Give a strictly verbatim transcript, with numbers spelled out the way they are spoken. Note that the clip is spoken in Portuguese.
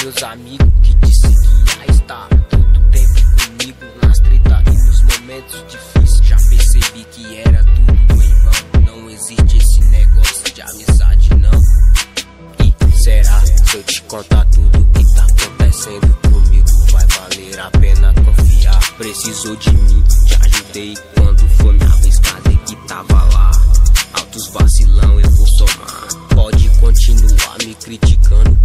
meus amigos que disse que ia estar tudo bem comigo nas treta e nos momentos difíceis. Já percebi que era tudo em vão. Não existe esse negócio de amizade, não. E será se eu te contar tudo que tá acontecendo comigo? Vai valer a pena confiar. Precisou de mim, te ajudei quando foi minha vez, cadê que tava lá? Altos vacilão eu vou somar. Pode continuar me criticando,